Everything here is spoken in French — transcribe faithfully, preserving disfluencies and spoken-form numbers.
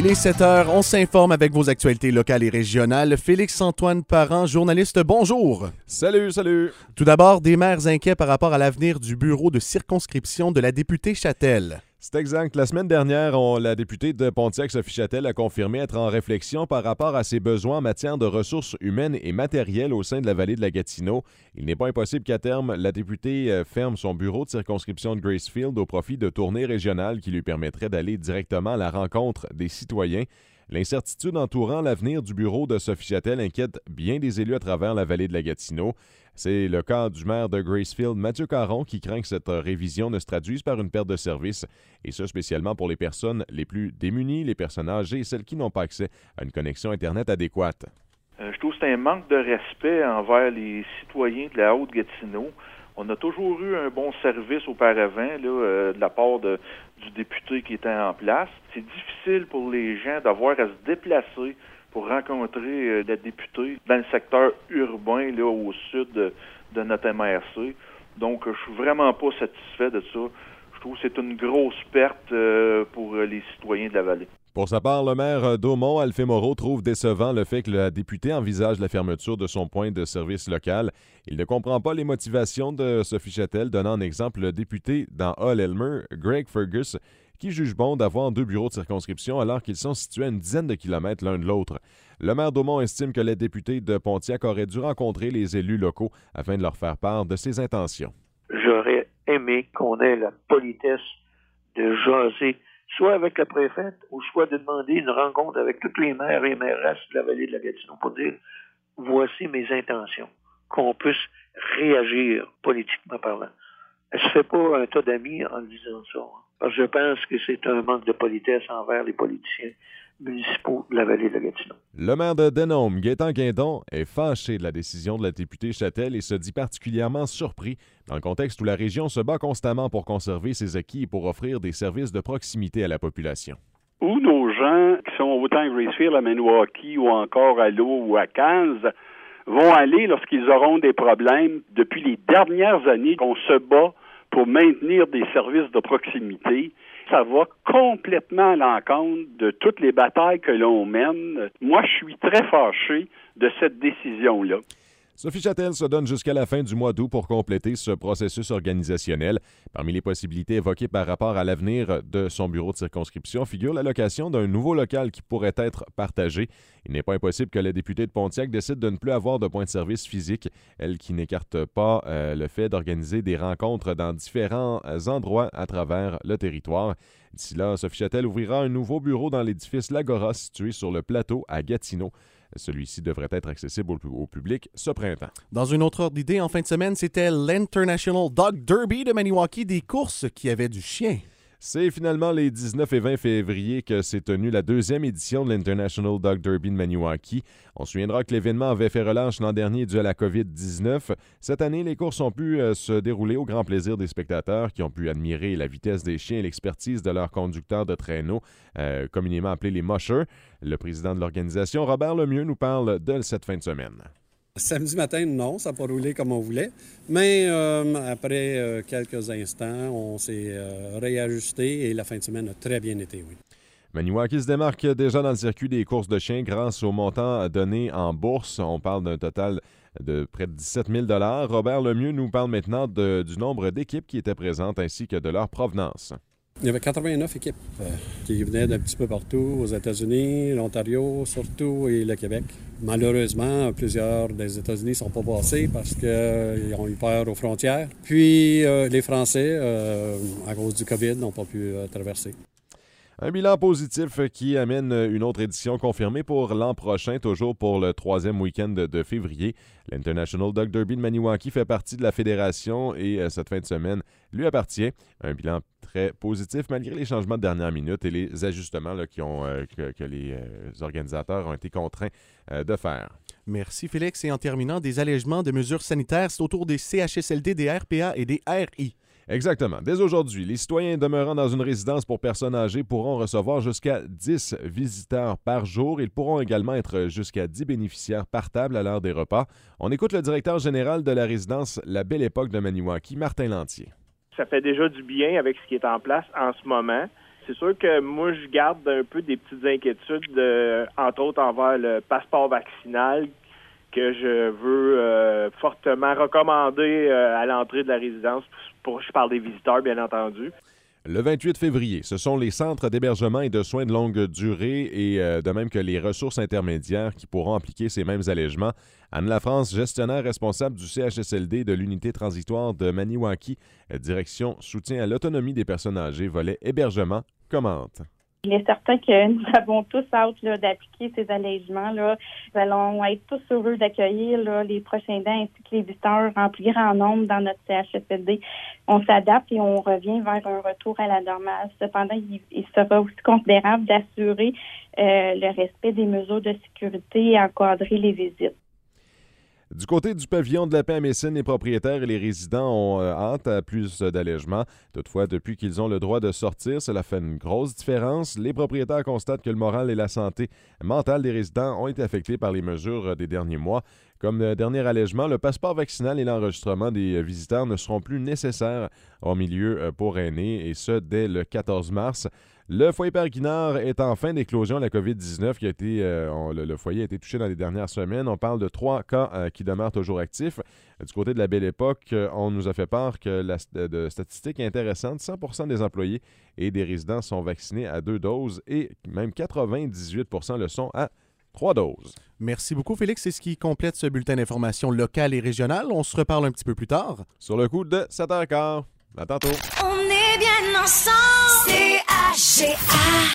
Il est sept heures, on s'informe avec vos actualités locales et régionales. Félix-Antoine Parent, journaliste, bonjour. Salut, salut. Tout d'abord, des maires inquiets par rapport à l'avenir du bureau de circonscription de la députée Châtel. C'est exact. La semaine dernière, on, la députée de Pontiac, Sophie Châtel, a confirmé être en réflexion par rapport à ses besoins en matière de ressources humaines et matérielles au sein de la vallée de la Gatineau. Il n'est pas impossible qu'à terme, la députée euh, ferme son bureau de circonscription de Gracefield au profit de tournées régionales qui lui permettraient d'aller directement à la rencontre des citoyens. L'incertitude entourant l'avenir du bureau de Sophie Châtel inquiète bien des élus à travers la vallée de la Gatineau. C'est le cas du maire de Gracefield, Mathieu Caron, qui craint que cette révision ne se traduise par une perte de service, et ce spécialement pour les personnes les plus démunies, les personnes âgées et celles qui n'ont pas accès à une connexion Internet adéquate. Euh, je trouve que c'est un manque de respect envers les citoyens de la Haute-Gatineau. On a toujours eu un bon service auparavant là, euh, de la part de, du député qui était en place. C'est difficile pour les gens d'avoir à se déplacer pour rencontrer euh, la députée dans le secteur urbain, là, au sud de, de notre M R C. Donc, euh, je suis vraiment pas satisfait de ça. Je trouve que c'est une grosse perte euh, pour euh, les citoyens de la vallée. Pour sa part, le maire d'Aumont, Alphée Moreau, trouve décevant le fait que la députée envisage la fermeture de son point de service local. Il ne comprend pas les motivations de Sophie Châtel, donnant en exemple le député dans Hull-Elmer, Greg Fergus, qui juge bon d'avoir deux bureaux de circonscription alors qu'ils sont situés à une dizaine de kilomètres l'un de l'autre. Le maire d'Aumont estime que les députés de Pontiac auraient dû rencontrer les élus locaux afin de leur faire part de ses intentions. J'aurais aimé qu'on ait la politesse de jaser, soit avec la préfète, ou soit de demander une rencontre avec tous les maires et mairesses de la vallée de la Gatineau pour dire « voici mes intentions », qu'on puisse réagir politiquement parlant. Elle se fait pas un tas d'amis en disant ça. Hein. Parce que je pense que c'est un manque de politesse envers les politiciens municipaux de la vallée de la Gatineau. Le maire de Denham, Gaétan Guindon, est fâché de la décision de la députée Châtel et se dit particulièrement surpris dans le contexte où la région se bat constamment pour conserver ses acquis et pour offrir des services de proximité à la population. Où nos gens qui sont autant à Gracefield, à Maniwaki ou encore à L'Eau ou à Cairns vont aller lorsqu'ils auront des problèmes. Depuis les dernières années qu'on se bat pour maintenir des services de proximité, ça va complètement à l'encontre de toutes les batailles que l'on mène. Moi, je suis très fâché de cette décision-là. Sophie Châtel se donne jusqu'à la fin du mois d'août pour compléter ce processus organisationnel. Parmi les possibilités évoquées par rapport à l'avenir de son bureau de circonscription figure la location d'un nouveau local qui pourrait être partagé. Il n'est pas impossible que la députée de Pontiac décide de ne plus avoir de point de service physique, elle qui n'écarte pas euh, le fait d'organiser des rencontres dans différents endroits à travers le territoire. D'ici là, Sophie Châtel ouvrira un nouveau bureau dans l'édifice L'Agora situé sur le plateau à Gatineau. Celui-ci devrait être accessible au, au public ce printemps. Dans une autre ordre d'idée, en fin de semaine, c'était l'International Dog Derby de Maniwaki, des courses qui avaient du chien. C'est finalement les dix-neuf et vingt février que s'est tenue la deuxième édition de l'International Dog Derby de Maniwaki. On se souviendra que l'événement avait fait relâche l'an dernier dû à la covid dix-neuf. Cette année, les courses ont pu euh, se dérouler au grand plaisir des spectateurs qui ont pu admirer la vitesse des chiens et l'expertise de leurs conducteurs de traîneau, euh, communément appelés les mushers. Le président de l'organisation, Robert Lemieux, nous parle de cette fin de semaine. Samedi matin, non, ça n'a pas roulé comme on voulait. Mais euh, après euh, quelques instants, on s'est euh, réajusté et la fin de semaine a très bien été, oui. Maniwaki se démarque déjà dans le circuit des courses de chiens grâce au montant donné en bourse. On parle d'un total de près de dix-sept mille dollars. Robert Lemieux nous parle maintenant de, du nombre d'équipes qui étaient présentes ainsi que de leur provenance. Il y avait quatre-vingt-neuf équipes euh, qui venaient d'un petit peu partout, aux États-Unis, l'Ontario surtout et le Québec. Malheureusement, plusieurs des États-Unis ne sont pas passés parce qu'ils euh, ont eu peur aux frontières. Puis euh, les Français, euh, à cause du COVID, n'ont pas pu euh, traverser. Un bilan positif qui amène une autre édition confirmée pour l'an prochain, toujours pour le troisième week-end de, de février. L'International Dog Derby de Maniwaki fait partie de la fédération et euh, cette fin de semaine lui appartient. Un bilan très positif malgré les changements de dernière minute et les ajustements là, qui ont, euh, que, que les euh, organisateurs ont été contraints euh, de faire. Merci Félix. Et en terminant, des allègements de mesures sanitaires, c'est autour des C H S L D, des R P A et des R I. Exactement. Dès aujourd'hui, les citoyens demeurant dans une résidence pour personnes âgées pourront recevoir jusqu'à dix visiteurs par jour. Ils pourront également être jusqu'à dix bénéficiaires par table à l'heure des repas. On écoute le directeur général de la résidence La Belle Époque de Maniwaki, Martin Lantier. Ça fait déjà du bien avec ce qui est en place en ce moment. C'est sûr que moi, je garde un peu des petites inquiétudes, euh, entre autres envers le passeport vaccinal que je veux euh, fortement recommander euh, à l'entrée de la résidence. Pour, je parle des visiteurs, bien entendu. Le vingt-huit février, ce sont les centres d'hébergement et de soins de longue durée et euh, de même que les ressources intermédiaires qui pourront appliquer ces mêmes allègements. Anne Lafrance, gestionnaire responsable du C H S L D de l'unité transitoire de Maniwaki, direction soutien à l'autonomie des personnes âgées, volet hébergement, commente. Il est certain que nous avons tous hâte là, d'appliquer ces allègements. Là. Nous allons être tous heureux d'accueillir là, les prochains dents ainsi que les visiteurs en plus grand nombre dans notre C H S L D. On s'adapte et on revient vers un retour à la normale. Cependant, il, il sera aussi considérable d'assurer euh, le respect des mesures de sécurité et encadrer les visites. Du côté du pavillon de la paix à Messine, les propriétaires et les résidents ont euh, hâte à plus d'allègements. Toutefois, depuis qu'ils ont le droit de sortir, cela fait une grosse différence. Les propriétaires constatent que le moral et la santé mentale des résidents ont été affectés par les mesures des derniers mois. Comme euh, dernier allègement, le passeport vaccinal et l'enregistrement des visiteurs ne seront plus nécessaires en milieu euh, pour aînés, et ce, dès le quatorze mars. Le foyer Père Guinard est en fin d'éclosion de la covid dix-neuf qui a été, euh, on, le, le foyer a été touché dans les dernières semaines. On parle de trois cas euh, qui demeurent toujours actifs. Du côté de la Belle Époque, euh, on nous a fait part que la de, statistique intéressante, cent pour cent des employés et des résidents sont vaccinés à deux doses et même quatre-vingt-dix-huit pour cent le sont à trois doses. Merci beaucoup, Félix. C'est ce qui complète ce bulletin d'information locale et régionale. On se reparle un petit peu plus tard. Sur le coup de sept heures quinze. À tantôt. On est bien ensemble. C H G A